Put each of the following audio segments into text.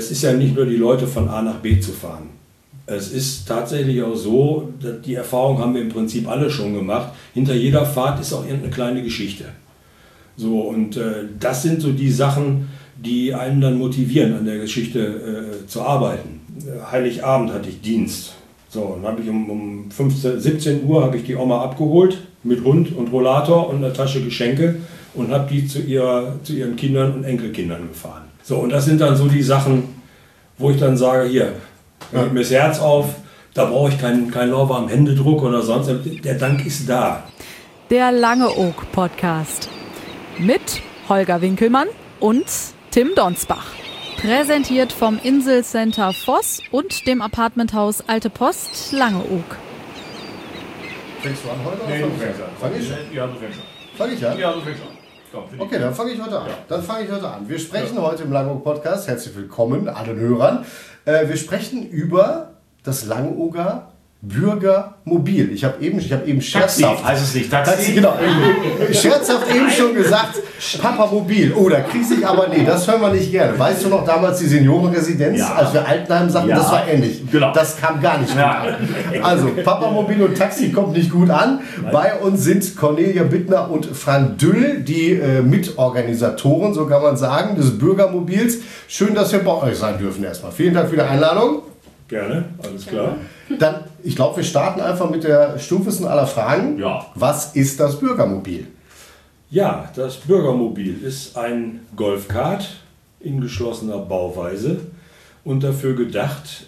es ist ja nicht nur die Leute von A nach B zu fahren. Es ist tatsächlich auch so, die Erfahrung haben wir im Prinzip alle schon gemacht, hinter jeder Fahrt ist auch irgendeine kleine Geschichte. So, und das sind so die Sachen, die einen dann motivieren, an der Geschichte zu arbeiten. Heiligabend hatte ich Dienst. So, dann habe ich um 15, 17 Uhr habe ich die Oma abgeholt mit Hund und Rollator und einer Tasche Geschenke und habe die zu ihren Kindern und Enkelkindern gefahren. So, und das sind dann so die Sachen, wo ich dann sage, hier, geht mir das Herz auf, da brauche ich keinen lauwarmen Händedruck oder sonst, der Dank ist da. Der Langeoog Podcast mit Holger Winkelmann und Tim Donsbach. Präsentiert vom Inselcenter Voss und dem Apartmenthaus Alte Post Langeoog. Fängst du an heute? Nee, du fängst an. Fang ich? Ja, du fängst an. Fang ich an? Ja, du fängst an. Komm, Okay, dann fange ich heute an. Ja. Dann fange ich heute an. Wir sprechen heute im Langeoog Podcast, herzlich willkommen allen Hörern. Wir sprechen über das Langeooger Bürgermobil. Ich habe eben scherzhaft... heißt es nicht Taxi? Genau. Scherzhaft eben schon gesagt, Papamobil. Oh, da kriegst ich aber... Nee, das hören wir nicht gerne. Weißt du noch damals die Seniorenresidenz, Ja. als wir Altenheim sagten, Ja. das war ähnlich. Genau. Das kam gar nicht gut Ja. an. Also, Papamobil und Taxi kommt nicht gut an. Bei uns sind Cornelia Bittner und Frank Düll, die Mitorganisatoren, so kann man sagen, des Bürgermobils. Schön, dass wir bei euch sein dürfen erstmal. Vielen Dank für die Einladung. Gerne, alles klar. Dann, ich glaube, wir starten einfach mit der stumpfesten aller Fragen. Ja. Was ist das Bürgermobil? Ja, das Bürgermobil ist ein Golfkart in geschlossener Bauweise und dafür gedacht,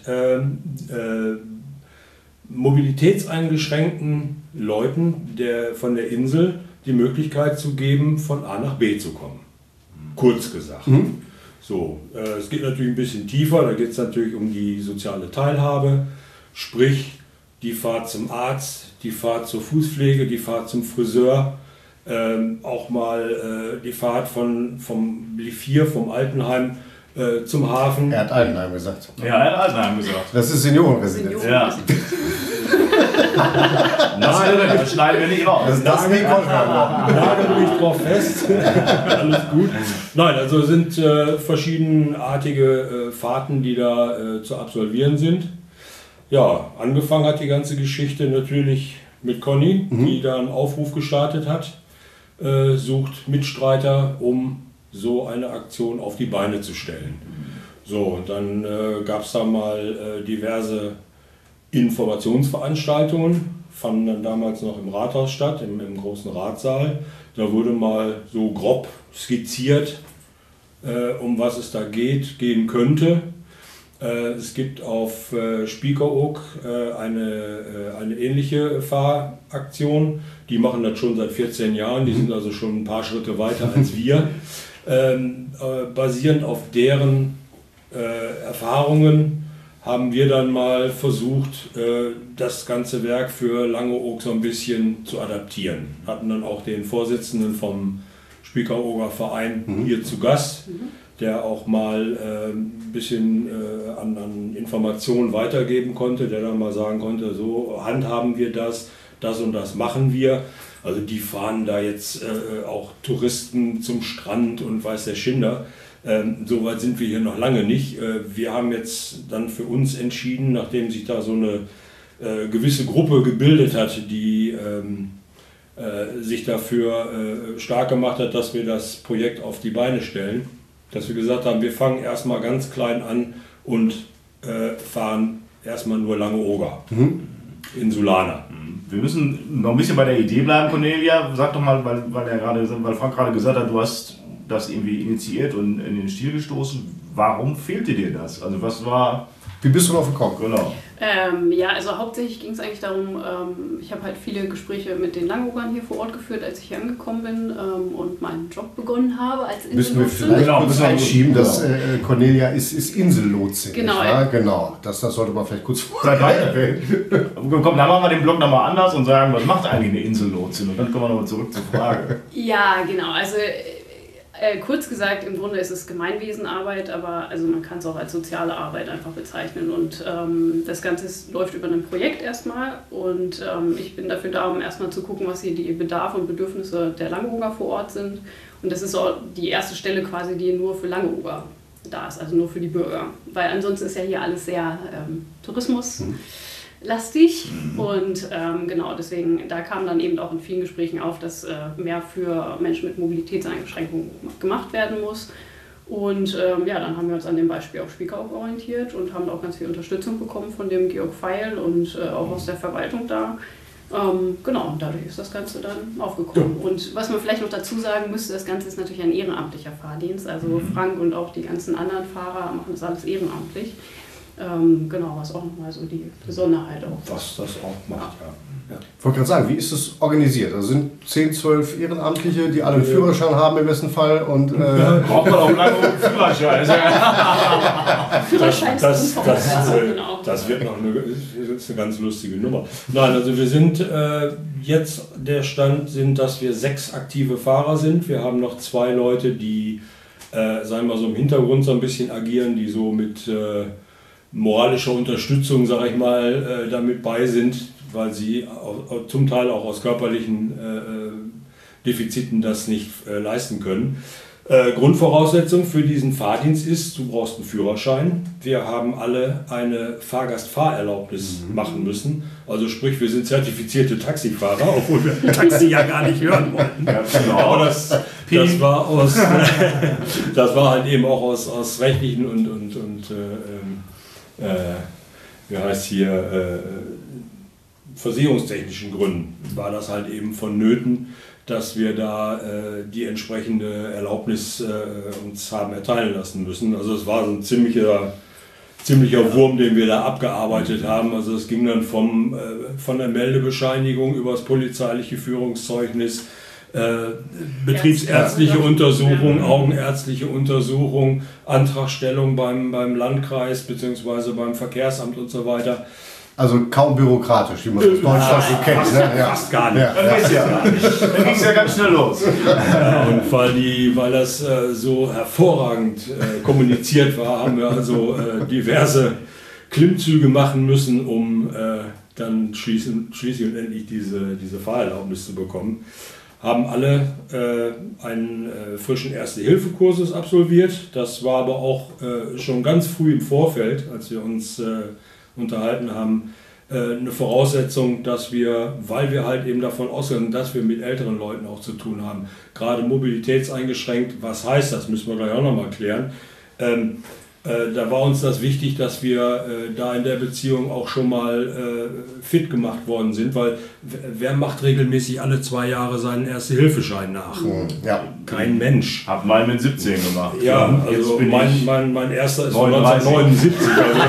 mobilitätseingeschränkten Leuten von der Insel die Möglichkeit zu geben, von A nach B zu kommen. Kurz gesagt. So, es geht natürlich ein bisschen tiefer, da geht es natürlich um die soziale Teilhabe, sprich die Fahrt zum Arzt, die Fahrt zur Fußpflege, die Fahrt zum Friseur, auch mal die Fahrt vom Liv4, vom Altenheim zum Hafen. Er hat Altenheim gesagt. Ja, er hat Altenheim gesagt. Das ist Seniorenresidenz. Ja. Das schneiden wir nicht raus. Das nicht Nagel mich drauf fest. Alles gut. Nein, also es sind verschiedenartige Fahrten, die da zu absolvieren sind. Ja, angefangen hat die ganze Geschichte natürlich mit Conny, die da einen Aufruf gestartet hat. Sucht Mitstreiter, um so eine Aktion auf die Beine zu stellen. So, und dann gab es da mal diverse Informationsveranstaltungen, fanden dann damals noch im Rathaus statt, im großen Ratssaal. Da wurde mal so grob skizziert, um was es da gehen könnte. Es gibt auf Spiekeroog eine ähnliche Fahraktion. Die machen das schon seit 14 Jahren, die sind also schon ein paar Schritte weiter als wir. Basierend auf deren Erfahrungen haben wir dann mal versucht, das ganze Werk für Langeoog so ein bisschen zu adaptieren. Hatten dann auch den Vorsitzenden vom Spiekerooger Verein hier zu Gast, der auch mal ein bisschen an Informationen weitergeben konnte, der dann mal sagen konnte, so handhaben wir das und das machen wir. Also die fahren da jetzt auch Touristen zum Strand und weiß der Schinder. So weit sind wir hier noch lange nicht. Wir haben jetzt dann für uns entschieden, nachdem sich da so eine gewisse Gruppe gebildet hat, die sich dafür stark gemacht hat, dass wir das Projekt auf die Beine stellen, dass wir gesagt haben, wir fangen erstmal ganz klein an und fahren erstmal nur Langeooger, Insulaner. Wir müssen noch ein bisschen bei der Idee bleiben, Cornelia. Sag doch mal, weil Frank gerade gesagt hat, du hast das irgendwie initiiert und in den Stil gestoßen. Warum fehlte dir das? Also was war... Wie bist du drauf gekommen? Genau. Ja, also hauptsächlich ging es eigentlich darum, ich habe halt viele Gespräche mit den Langeoogern hier vor Ort geführt, als ich hier angekommen bin und meinen Job begonnen habe als Müssen wir Insellotsin. vielleicht Genau, kurz müssen wir- einschieben, dass Cornelia ist Insellotsin. Genau, nicht wahr? ja. Genau. Das sollte man vielleicht kurz Seit wann? erwähnen. Komm, dann machen wir den Blog nochmal anders und sagen, was macht eigentlich eine Insellotsin? Und dann kommen wir nochmal zurück zur Frage. Ja, genau. Also kurz gesagt, im Grunde ist es Gemeinwesenarbeit, aber also man kann es auch als soziale Arbeit einfach bezeichnen. Und das Ganze läuft über ein Projekt erstmal und ich bin dafür da, um erstmal zu gucken, was hier die Bedarfe und Bedürfnisse der Langeooger vor Ort sind. Und das ist auch die erste Stelle quasi, die nur für Langeooger da ist, also nur für die Bürger. Weil ansonsten ist ja hier alles sehr tourismuslastig und genau deswegen, da kam dann eben auch in vielen Gesprächen auf, dass mehr für Menschen mit Mobilitätseinschränkungen gemacht werden muss. Und dann haben wir uns an dem Beispiel auf Spiekeroog orientiert und haben auch ganz viel Unterstützung bekommen von dem Georg Feil und auch aus der Verwaltung da. Genau, und dadurch ist das Ganze dann aufgekommen. Ja. Und was man vielleicht noch dazu sagen müsste, das Ganze ist natürlich ein ehrenamtlicher Fahrdienst. Also Frank und auch die ganzen anderen Fahrer machen das alles ehrenamtlich. Genau, was auch nochmal so die Besonderheit auch. Was das auch macht, ja. Ich wollte gerade sagen, wie ist es organisiert? Also sind 10, 12 Ehrenamtliche, die alle einen Führerschein haben im besten Fall und braucht man auch lange einen Führerschein. Das wird noch eine ganz lustige Nummer. Nein, also wir sind jetzt, der Stand sind, dass wir 6 aktive Fahrer sind. Wir haben noch 2 Leute, die, sagen wir mal so im Hintergrund so ein bisschen agieren, die so mit moralischer Unterstützung, sage ich mal, damit bei sind, weil sie zum Teil auch aus körperlichen Defiziten das nicht leisten können. Grundvoraussetzung für diesen Fahrdienst ist, du brauchst einen Führerschein. Wir haben alle eine Fahrgastfahrerlaubnis machen müssen. Also sprich, wir sind zertifizierte Taxifahrer, obwohl wir Taxi ja gar nicht hören wollten. Ja, genau. Aber das war halt eben auch aus rechtlichen und wie heißt hier, versicherungstechnischen Gründen war das halt eben vonnöten, dass wir da die entsprechende Erlaubnis uns haben erteilen lassen müssen. Also es war so ein ziemlicher Wurm, den wir da abgearbeitet haben. Also es ging dann von der Meldebescheinigung über das polizeiliche Führungszeugnis, betriebsärztliche Untersuchung, augenärztliche Untersuchung, Antragstellung beim Landkreis bzw. beim Verkehrsamt und so weiter. Also kaum bürokratisch, wie man das aus Deutschland so kennt. Ne? Fast gar nicht. Dann ging es ja ganz schnell los. Ja, und weil das so hervorragend kommuniziert war, haben wir also diverse Klimmzüge machen müssen, um dann schließlich und endlich diese Fahrerlaubnis zu bekommen. Haben alle einen frischen Erste-Hilfe-Kurses absolviert. Das war aber auch schon ganz früh im Vorfeld, als wir uns unterhalten haben, eine Voraussetzung, dass wir, weil wir halt eben davon ausgehen, dass wir mit älteren Leuten auch zu tun haben, gerade mobilitätseingeschränkt, was heißt das, müssen wir gleich auch nochmal klären. Da war uns das wichtig, dass wir da in der Beziehung auch schon mal fit gemacht worden sind, weil wer macht regelmäßig alle 2 Jahre seinen Erste-Hilfe-Schein nach? Ja. Kein Mensch. Hab meinen mit 17 gemacht. Ja, also mein erster ist von 1979.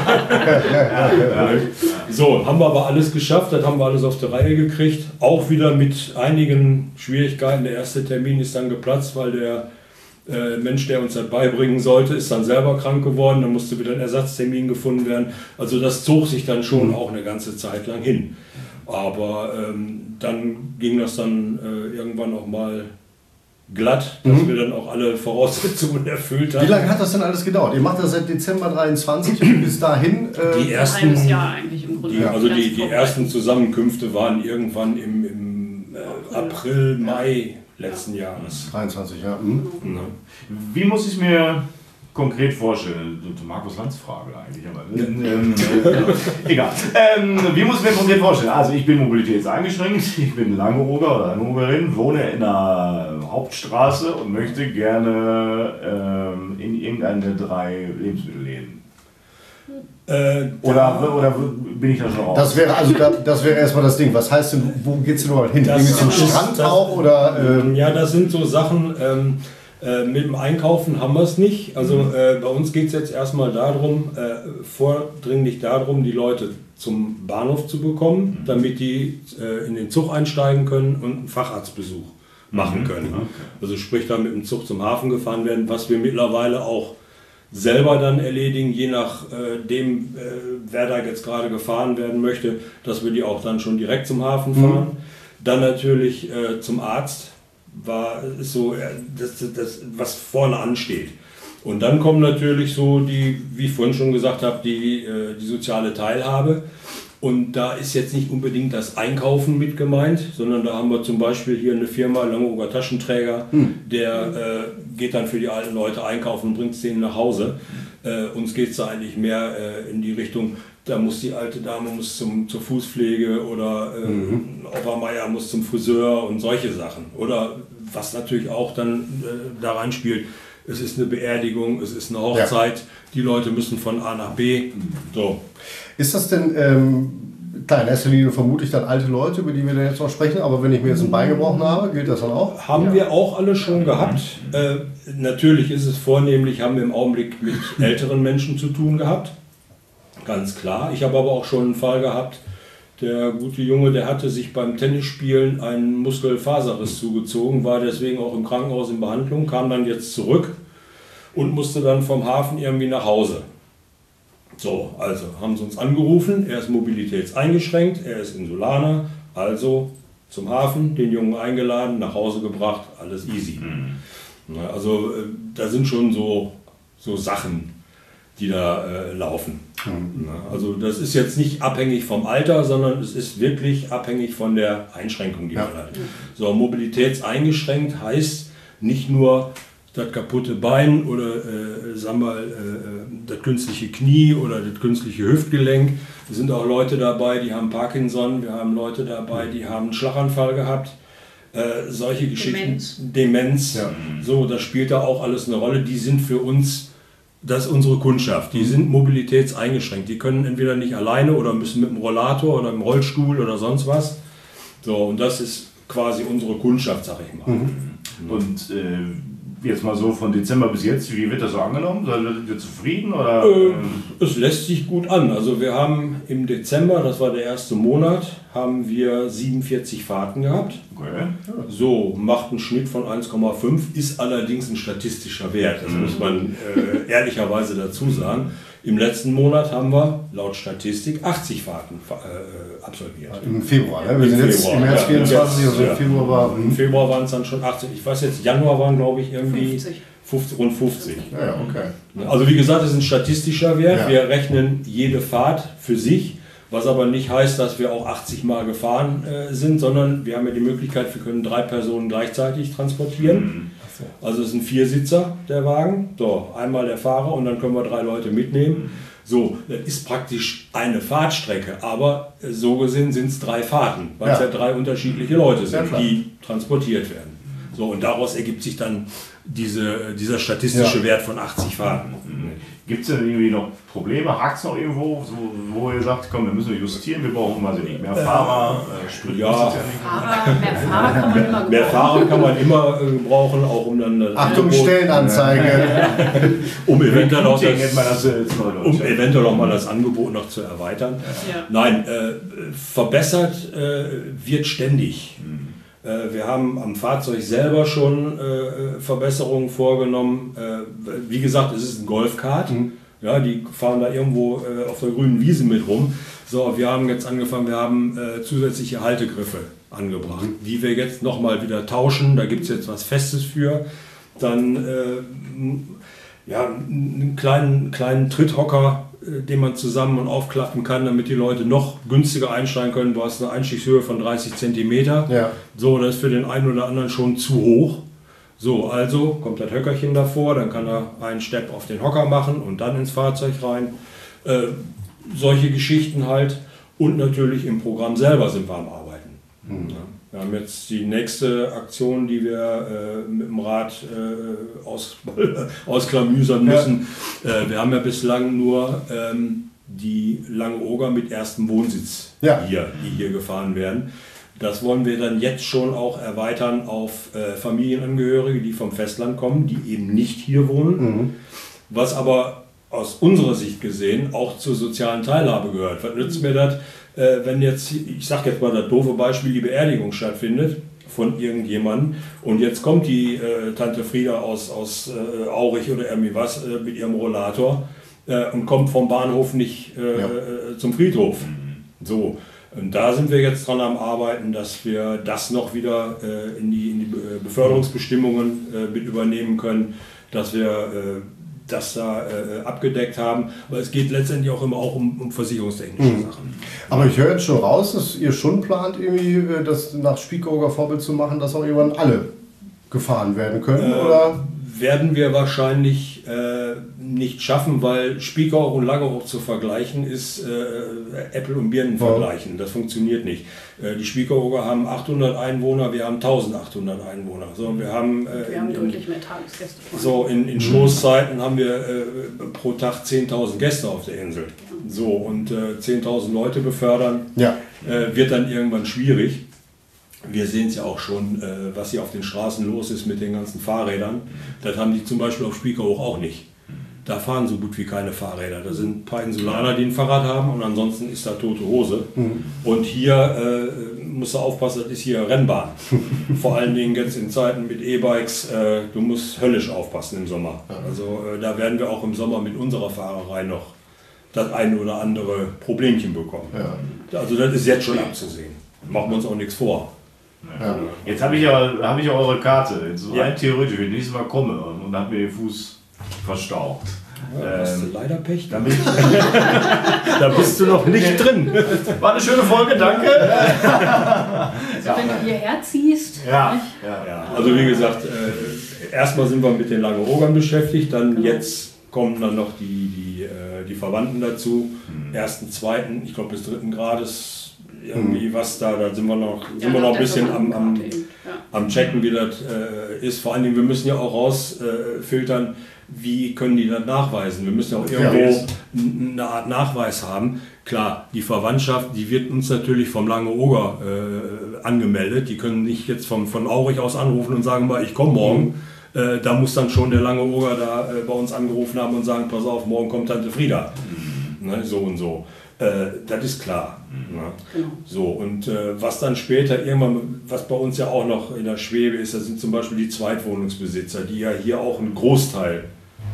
Also. So, haben wir aber alles geschafft, das haben wir alles auf die Reihe gekriegt. Auch wieder mit einigen Schwierigkeiten. Der erste Termin ist dann geplatzt, weil der Mensch, der uns das beibringen sollte, ist dann selber krank geworden, dann musste wieder ein Ersatztermin gefunden werden. Also das zog sich dann schon auch eine ganze Zeit lang hin. Aber dann ging das dann irgendwann auch mal glatt, dass wir dann auch alle Voraussetzungen erfüllt haben. Wie lange hat das denn alles gedauert? Ihr macht das seit Dezember 23 und bis dahin... ein halbes Jahr eigentlich im Grunde. Die ersten Zusammenkünfte waren irgendwann im April, Mai letzten Jahres. 23, ja. Wie muss ich mir konkret vorstellen? Markus Lanz Frage eigentlich, aber egal. Wie muss ich mir konkret vorstellen? Also ich bin mobilitätseingeschränkt, ich bin Langeoger oder Langeogerin, wohne in einer Hauptstraße und möchte gerne in irgendeine der 3 Lebensmittelläden. Oder bin ich da schon raus? Das wäre erstmal das Ding. Was heißt denn, wo geht es denn überhaupt hin? Irgendwie zum Strand auch? Oder, Ja, das sind so Sachen, mit dem Einkaufen haben wir es nicht. Also bei uns geht es jetzt erstmal vordringlich darum, die Leute zum Bahnhof zu bekommen, damit die in den Zug einsteigen können und einen Facharztbesuch machen können. Okay. Also sprich, dann mit dem Zug zum Hafen gefahren werden, was wir mittlerweile auch selber dann erledigen, je nachdem, wer da jetzt gerade gefahren werden möchte, dass wir die auch dann schon direkt zum Hafen fahren. Dann natürlich zum Arzt ist so das, was vorne ansteht. Und dann kommen natürlich so die, wie ich vorhin schon gesagt habe, die soziale Teilhabe. Und da ist jetzt nicht unbedingt das Einkaufen mit gemeint, sondern da haben wir zum Beispiel hier eine Firma, Langeoger Taschenträger, der geht dann für die alten Leute einkaufen und bringt es denen nach Hause. Uns geht es da eigentlich mehr in die Richtung, da muss die alte Dame zur Fußpflege oder Opa Meier muss zum Friseur und solche Sachen. Oder was natürlich auch dann da reinspielt, es ist eine Beerdigung, es ist eine Hochzeit, die Leute müssen von A nach B. So. Ist das denn, klar, in erster Linie vermute ich dann alte Leute, über die wir dann jetzt noch sprechen, aber wenn ich mir jetzt ein Bein gebrochen habe, gilt das dann auch? Haben wir auch alle schon gehabt. Natürlich ist es vornehmlich, haben wir im Augenblick mit älteren Menschen zu tun gehabt. Ganz klar. Ich habe aber auch schon einen Fall gehabt, der gute Junge, der hatte sich beim Tennisspielen einen Muskelfaserriss zugezogen, war deswegen auch im Krankenhaus in Behandlung, kam dann jetzt zurück und musste dann vom Hafen irgendwie nach Hause. So, also haben sie uns angerufen, er ist mobilitätseingeschränkt, er ist Insulaner, also zum Hafen, den Jungen eingeladen, nach Hause gebracht, alles easy. Also da sind schon so Sachen, die da laufen. Also das ist jetzt nicht abhängig vom Alter, sondern es ist wirklich abhängig von der Einschränkung, die man hat. So, mobilitätseingeschränkt heißt nicht nur das kaputte Bein oder das künstliche Knie oder das künstliche Hüftgelenk. Es sind auch Leute dabei, die haben Parkinson, wir haben Leute dabei, die haben einen Schlaganfall gehabt. Solche Geschichten, Demenz, so, das spielt da auch alles eine Rolle. Die sind für uns, das ist unsere Kundschaft, die sind mobilitätseingeschränkt. Die können entweder nicht alleine oder müssen mit dem Rollator oder im Rollstuhl oder sonst was. So, und das ist quasi unsere Kundschaft, sag ich mal. Und jetzt mal so von Dezember bis jetzt, wie wird das so angenommen? Seid ihr zufrieden? Oder? Es lässt sich gut an. Also wir haben im Dezember, das war der erste Monat, haben wir 47 Fahrten gehabt. Okay. So, macht einen Schnitt von 1,5, ist allerdings ein statistischer Wert. Das muss man ehrlicherweise dazu sagen. Im letzten Monat haben wir laut Statistik 80 Fahrten absolviert. Im Februar, ne? Wir sind jetzt im März 24, also im Februar war... Im Februar waren es dann schon 80. Ich weiß jetzt, Januar waren glaube ich irgendwie 50, rund 50. Ja, okay. Also wie gesagt, das ist ein statistischer Wert. Ja. Wir rechnen jede Fahrt für sich, was aber nicht heißt, dass wir auch 80 Mal gefahren sind, sondern wir haben ja die Möglichkeit, wir können 3 Personen gleichzeitig transportieren. Also es ist ein 4-Sitzer, der Wagen. So, einmal der Fahrer und dann können wir 3 Leute mitnehmen. So, das ist praktisch eine Fahrtstrecke, aber so gesehen sind es 3 Fahrten, weil es ja 3 unterschiedliche Leute sind, die transportiert werden. So, und daraus ergibt sich dann dieser statistische Wert von 80 Fahrten. Gibt es denn irgendwie noch Probleme? Hakt es noch irgendwo, wo ihr sagt, komm, wir müssen justieren, wir brauchen mal mehr Fahrer? Mehr Fahrer kann man immer gebrauchen, auch um dann das Achtung, Angebot, Stellenanzeige. um eventuell auch mal das Angebot noch zu erweitern. Ja. Nein, verbessert wird ständig. Wir haben am Fahrzeug selber schon Verbesserungen vorgenommen. Wie gesagt, es ist ein Golfkart. Ja, die fahren da irgendwo auf der grünen Wiese mit rum. So, wir haben jetzt angefangen, wir haben zusätzliche Haltegriffe angebracht, die wir jetzt nochmal wieder tauschen. Da gibt es jetzt was Festes für. Dann einen kleinen Tritthocker, den man zusammen und aufklappen kann, damit die Leute noch günstiger einsteigen können. Du hast eine Einstiegshöhe von 30 cm. Ja. So, das ist für den einen oder anderen schon zu hoch. So, also kommt das Höckerchen davor, dann kann er einen Step auf den Hocker machen und dann ins Fahrzeug rein. Solche Geschichten halt. Und natürlich im Programm selber sind wir am Arbeiten. Ja. Wir haben jetzt die nächste Aktion, die wir mit dem Rad ausklamüsern müssen. Wir haben ja bislang nur die Langeoger mit erstem Wohnsitz die hier gefahren werden. Das wollen wir dann jetzt schon auch erweitern auf Familienangehörige, die vom Festland kommen, die eben nicht hier wohnen. Was aber aus unserer Sicht gesehen auch zur sozialen Teilhabe gehört. Was nützt mir das? Wenn jetzt, ich sage jetzt mal das doofe Beispiel, die Beerdigung stattfindet von irgendjemandem und jetzt kommt die Tante Frieda aus Aurich oder irgendwie was mit ihrem Rollator und kommt vom Bahnhof nicht zum Friedhof. So, und da sind wir jetzt dran am Arbeiten, dass wir das noch wieder in die Beförderungsbestimmungen mit übernehmen können, dass wir das da abgedeckt haben. Aber es geht letztendlich auch immer auch um versicherungstechnische Sachen. Aber ich höre jetzt schon raus, dass ihr schon plant, irgendwie das nach Spiekeroger Vorbild zu machen, dass auch irgendwann alle gefahren werden können, oder? Werden wir wahrscheinlich nicht schaffen, weil Spiekeroog und Langeoog zu vergleichen ist Äpfel und Birnen vergleichen. Das funktioniert nicht. Die Spiekerooger haben 800 Einwohner, wir haben 1800 Einwohner. So, wir haben deutlich mehr Tagesgäste. So, in Stoßzeiten haben wir pro Tag 10.000 Gäste auf der Insel. So, und 10.000 Leute befördern wird dann irgendwann schwierig. Wir sehen es ja auch schon, was hier auf den Straßen los ist mit den ganzen Fahrrädern. Das haben die zum Beispiel auf Spiekeroog auch nicht. Da fahren so gut wie keine Fahrräder. Da sind ein paar Insulaner, die ein Fahrrad haben, und ansonsten ist da tote Hose. Und hier musst du aufpassen, das ist hier Rennbahn. Vor allen Dingen jetzt in Zeiten mit E-Bikes, du musst höllisch aufpassen im Sommer. Also da werden wir auch im Sommer mit unserer Fahrerei noch das ein oder andere Problemchen bekommen. Ja. Also das ist jetzt schon abzusehen. Machen wir uns auch nichts vor. Ja. Jetzt habe ich ja eure Karte. Jetzt rein theoretisch, wenn ich nächstes Mal komme und habe mir den Fuß verstaucht. Ja, hast du leider Pech. Da bist du noch nicht drin. War eine schöne Folge, danke. Also wenn du hierher ziehst. Ja. Also wie gesagt, erstmal sind wir mit den Langeoogern beschäftigt, dann jetzt kommen dann noch die Verwandten dazu. Ersten, zweiten, ich glaube bis 3. Grades. Irgendwie was da sind wir noch ein bisschen am Checken, wie das ist. Vor allen Dingen, wir müssen ja auch rausfiltern, wie können die das nachweisen. Wir müssen ja auch irgendwo eine Art Nachweis haben. Klar, die Verwandtschaft, die wird uns natürlich vom Langeooger angemeldet. Die können nicht jetzt von Aurich aus anrufen und sagen, ich komme morgen. Da muss dann schon der Langeooger da bei uns angerufen haben und sagen, pass auf, morgen kommt Tante Frieda. Ne, so und so. Das ist klar. Genau. So, und was dann später irgendwann, was bei uns ja auch noch in der Schwebe ist, das sind zum Beispiel die Zweitwohnungsbesitzer, die ja hier auch einen Großteil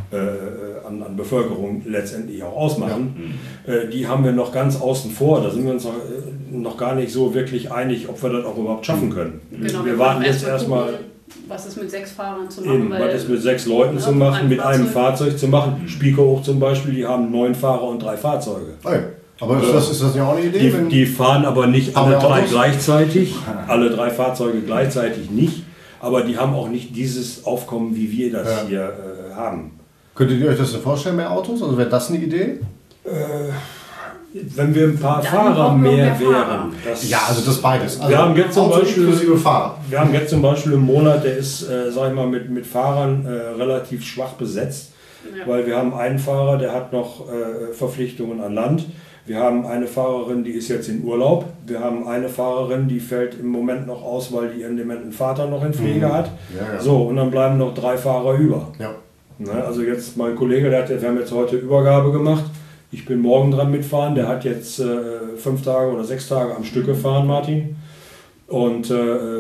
an Bevölkerung letztendlich auch ausmachen. Die haben wir noch ganz außen vor. Da sind wir uns noch gar nicht so wirklich einig, ob wir das auch überhaupt schaffen können. Genau, wir warten jetzt erstmal. Was ist mit 6 Fahrern zu machen? Was ist mit 6 Leuten zu machen, mit einem Fahrzeug zu machen? Spiekeroog zum Beispiel, die haben 9 Fahrer und 3 Fahrzeuge. Okay. Aber ist das ja auch eine Idee? Die fahren aber nicht alle 3 gleichzeitig, alle 3 Fahrzeuge gleichzeitig nicht, aber die haben auch nicht dieses Aufkommen, wie wir das hier haben. Könntet ihr euch das denn vorstellen, mehr Autos? Also wäre das eine Idee? Wenn wir ein paar Fahrer mehr wären. Ja, also das beides. Also wir haben jetzt zum Beispiel inklusive Fahrer. Wir haben jetzt zum Beispiel einen Monat, der ist, sag ich mal, mit Fahrern relativ schwach besetzt, weil wir haben einen Fahrer, der hat noch Verpflichtungen an Land. Wir haben eine Fahrerin, die ist jetzt in Urlaub. Wir haben eine Fahrerin, die fällt im Moment noch aus, weil die ihren dementen Vater noch in Pflege hat. Ja. So, und dann bleiben noch 3 Fahrer über. Ja. Ne, also jetzt mein Kollege, wir haben jetzt heute Übergabe gemacht. Ich bin morgen dran mitfahren. Der hat jetzt 5 Tage oder 6 Tage am Stück gefahren, Martin. Und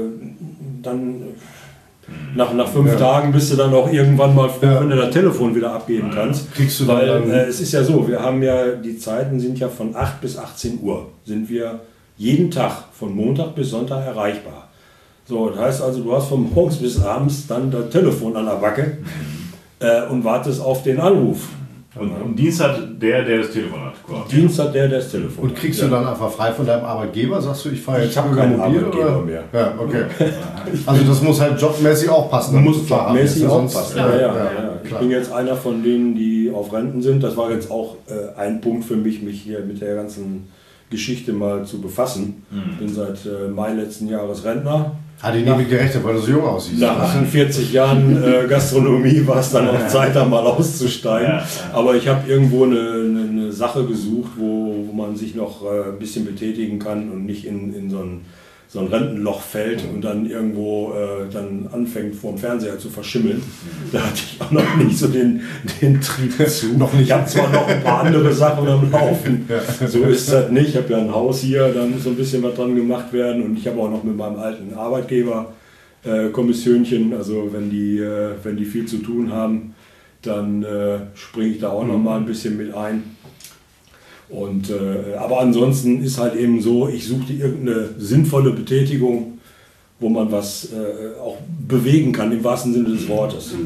dann nach 5 Tagen bist du dann auch irgendwann mal froh, wenn du das Telefon wieder abgeben kannst. Kriegst du weil es ist ja so, wir haben ja, die Zeiten sind ja von 8 bis 18 Uhr, sind wir jeden Tag von Montag bis Sonntag erreichbar. So, das heißt also, du hast von morgens bis abends dann das Telefon an der Backe und wartest auf den Anruf. Und Dienst hat der das Telefon hat. Quasi. Dienst hat der das Telefon hat. Und kriegst du dann einfach frei von deinem Arbeitgeber? Sagst du, ich fahre jetzt keinen Arbeitgeber mehr. Ja, okay. Also das muss halt jobmäßig auch passen. Du musst jobmäßig auch passen. Ja. Ich bin jetzt einer von denen, die auf Renten sind. Das war jetzt auch ein Punkt für mich hier mit der ganzen Geschichte mal zu befassen. Ich bin seit Mai letzten Jahres Rentner. Hat ich nicht mit gerechnet, weil du so jung aussiehst. Nach 40 Jahren Gastronomie war es dann auch Zeit, da mal auszusteigen. Ja. Aber ich habe irgendwo eine Sache gesucht, wo man sich noch ein bisschen betätigen kann und nicht in so ein Rentenloch fällt und dann irgendwo dann anfängt vor dem Fernseher zu verschimmeln. Da hatte ich auch noch nicht so den Trieb zu. Ich habe zwar noch ein paar andere Sachen am Laufen, so ist das nicht. Ich habe ja ein Haus hier, da muss so ein bisschen was dran gemacht werden und ich habe auch noch mit meinem alten Arbeitgeber Kommissionchen, also wenn die viel zu tun haben, dann springe ich da auch noch mal ein bisschen mit ein. Und, aber ansonsten ist halt eben so, ich suchte irgendeine sinnvolle Betätigung, wo man was auch bewegen kann, im wahrsten Sinne des Wortes.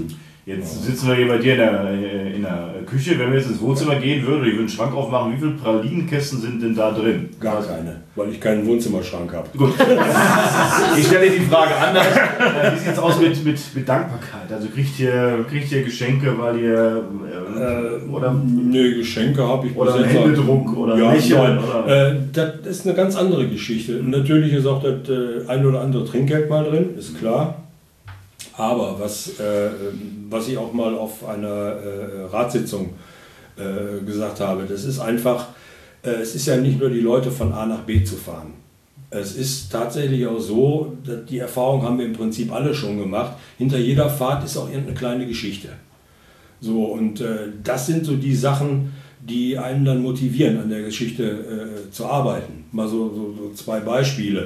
Jetzt sitzen wir hier bei dir in der Küche. Wenn wir jetzt ins Wohnzimmer gehen würden, ich würde einen Schrank aufmachen, wie viele Pralinenkästen sind denn da drin? Gar keine, weil ich keinen Wohnzimmerschrank habe. Gut. Ich stelle die Frage anders. Wie sieht es aus mit Dankbarkeit? Also kriegt ihr Geschenke, weil ihr oder Nee, Geschenke habe ich oder bis jetzt Händedruck oder ja, Lächeln? das ist eine ganz andere Geschichte. Natürlich ist auch das ein oder andere Trinkgeld mal drin, ist klar. Aber was ich auch mal auf einer Ratssitzung gesagt habe, das ist einfach, es ist ja nicht nur die Leute von A nach B zu fahren. Es ist tatsächlich auch so, die Erfahrung haben wir im Prinzip alle schon gemacht, hinter jeder Fahrt ist auch irgendeine kleine Geschichte. So, und das sind so die Sachen, die einen dann motivieren, an der Geschichte zu arbeiten. Mal so 2 Beispiele.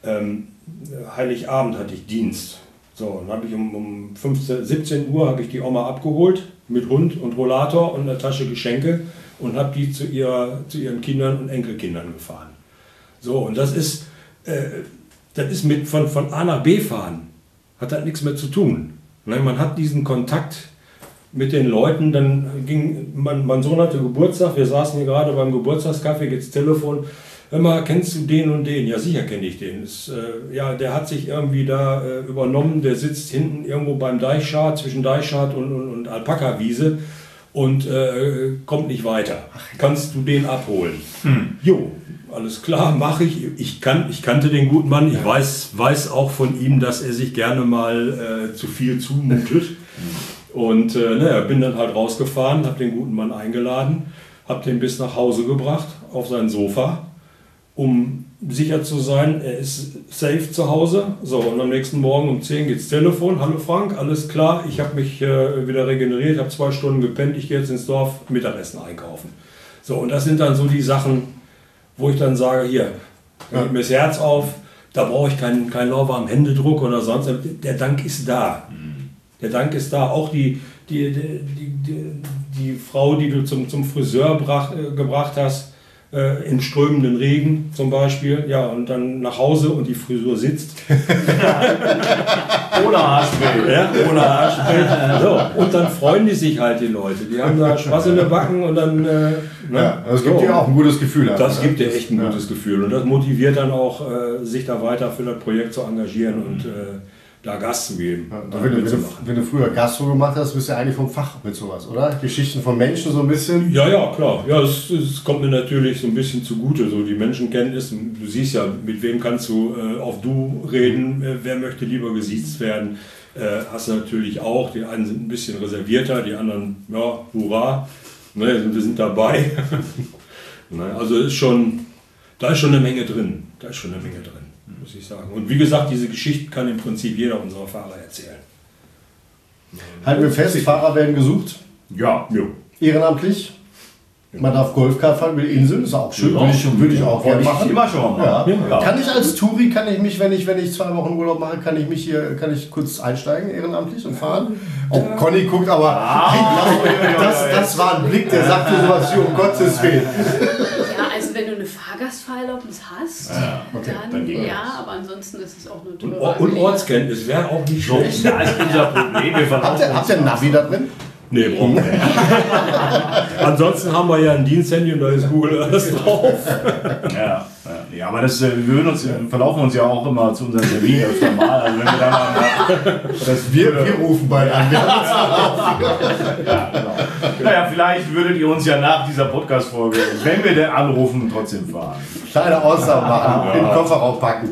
Heiligabend hatte ich Dienst. So, dann habe ich um 17 Uhr habe ich die Oma abgeholt mit Hund und Rollator und einer Tasche Geschenke und habe die zu ihren Kindern und Enkelkindern gefahren. So, und das ist mit von A nach B fahren, hat halt nichts mehr zu tun. Ne, man hat diesen Kontakt mit den Leuten, dann mein Sohn hatte Geburtstag, wir saßen hier gerade beim Geburtstagskaffee, geht's Telefon. Hör mal, kennst du den und den? Ja, sicher kenne ich den. Der hat sich irgendwie da übernommen, der sitzt hinten irgendwo beim Deichschad, zwischen Deichschad und Alpaka-Wiese und kommt nicht weiter. Kannst du den abholen? Jo, alles klar, mache ich. Ich kannte den guten Mann, ich weiß auch von ihm, dass er sich gerne mal zu viel zumutet. Und bin dann halt rausgefahren, habe den guten Mann eingeladen, habe den bis nach Hause gebracht, auf sein Sofa, um sicher zu sein, er ist safe zu Hause. So, und am nächsten Morgen um 10 geht's Telefon. Hallo Frank, alles klar, ich habe mich wieder regeneriert, habe 2 Stunden gepennt, ich gehe jetzt ins Dorf Mittagessen einkaufen. So, und das sind dann so die Sachen, wo ich dann sage, hier, geht mir das Herz auf, da brauche ich keinen lauwarmen Händedruck oder sonst. Der Dank ist da. Der Dank ist da. Auch die Frau, die du zum Friseur gebracht hast, in strömenden Regen zum Beispiel, ja, und dann nach Hause und die Frisur sitzt. Ohne Haarspray. Ja, ohne Haarspray. So, und dann freuen die sich halt, die Leute. Die haben da Spaß in den Backen und dann... Ja, das gibt dir auch ein gutes Gefühl. Das gibt dir echt ein gutes Gefühl. Und das motiviert dann auch, sich da weiter für das Projekt zu engagieren und da Gas zu geben. Ja, wenn du früher Gastro gemacht hast, bist du ja eigentlich vom Fach mit sowas, oder? Geschichten von Menschen so ein bisschen? Ja, klar. Ja, es kommt mir natürlich so ein bisschen zugute, so die Menschenkenntnis. Du siehst ja, mit wem kannst du auf Du reden, wer möchte lieber gesiezt werden. Hast du natürlich auch. Die einen sind ein bisschen reservierter, die anderen, ja, hurra, ne, wir sind dabei. Also da ist schon eine Menge drin. Muss ich sagen. Und wie gesagt, diese Geschichten kann im Prinzip jeder unserer Fahrer erzählen. Halten wir fest, Fahrer werden gesucht. Ja. Ehrenamtlich. Man darf Golfkart fahren über die Insel, ist auch schön. Ja, würde ich auch gerne machen. Immer schon mal. Ja. Kann ich als Touri, wenn ich 2 Wochen Urlaub mache, kann ich kurz einsteigen, ehrenamtlich und fahren? Oh, Conny guckt aber, das war ein Blick, der sagt sowas wie, um Gottes Willen. Ja, also wenn du eine Fahrgastfahrerlaubnis hast, dann ja, aber ansonsten ist es auch eine teure Und Ortskenntnis wäre auch nicht schlecht. Das ist unser Problem. Habt ihr ein Navi da drin? Nee, brauchen wir nicht. Ansonsten haben wir ja ein Diensthandy und da ist Google alles drauf. Ja, aber wir verlaufen uns ja auch immer zu unseren Terminen öfter mal. Also wenn wir da mal wir rufen beide an. Ja, genau. Naja, vielleicht würdet ihr uns ja nach dieser Podcast-Folge, wenn wir denn anrufen, trotzdem fahren. Kleine Aussage machen, in den Kofferraum packen.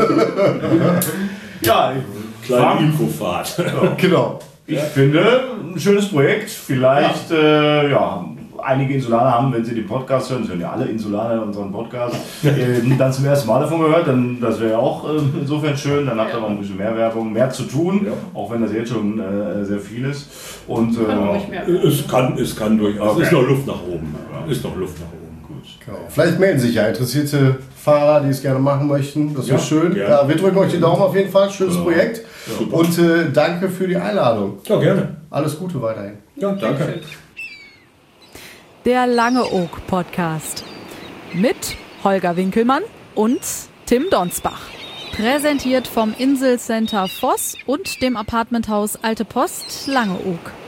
Ja, kleine Infofahrt. Genau. Ich finde, ein schönes Projekt. Vielleicht, einige Insulaner haben, wenn sie den Podcast hören, das hören ja alle Insulaner unseren Podcast, dann zum ersten Mal davon gehört. Dann, das wäre auch insofern schön. Dann habt ihr noch ein bisschen mehr Werbung, mehr zu tun, auch wenn das jetzt schon sehr viel ist. Und, es kann durchaus. Okay. Es ist noch Luft nach oben. Ist noch Luft nach oben. Gut. Genau. Vielleicht melden sich ja interessierte Fahrer, die es gerne machen möchten. Das wäre schön. Ja, wir drücken euch die Daumen auf jeden Fall. Schönes Projekt. Ja, und danke für die Einladung. Ja, gerne. Alles Gute weiterhin. Ja, danke. Der Lange Oak Podcast mit Holger Winkelmann und Tim Donsbach. Präsentiert vom Inselcenter Voss und dem Apartmenthaus Alte Post Langeoog.